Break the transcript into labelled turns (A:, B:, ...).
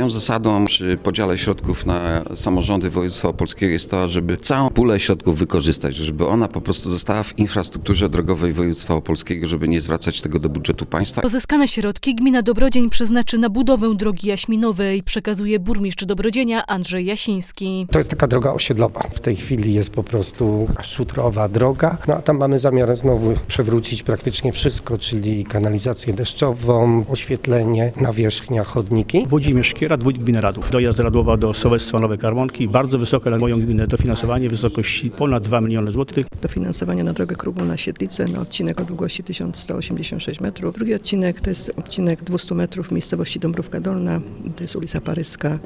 A: Moją zasadą przy podziale środków na samorządy województwa opolskiego jest to, żeby całą pulę środków wykorzystać, żeby ona po prostu została w infrastrukturze drogowej województwa opolskiego, żeby nie zwracać tego do budżetu państwa.
B: Pozyskane środki gmina Dobrodzień przeznaczy na budowę drogi jaśminowej, przekazuje burmistrz Dobrodzienia Andrzej Jasiński.
C: To jest taka droga osiedlowa. W tej chwili jest po prostu szutrowa droga, a tam mamy zamiar znowu przewrócić praktycznie wszystko, czyli kanalizację deszczową, oświetlenie, nawierzchnia, chodniki.
D: Włodzimierz Kierat, wójt gminy Radów. Dojazd Radłowa do sołectwa Nowe Karmonki. Bardzo wysokie dla moją gminę dofinansowanie w wysokości ponad 2 miliony złotych.
E: Dofinansowanie na drogę Krupów na Siedlice, na odcinek o długości 1186 metrów. Drugi odcinek to jest odcinek 200 metrów w miejscowości Dąbrówka Dolna, to jest ulica Paryska.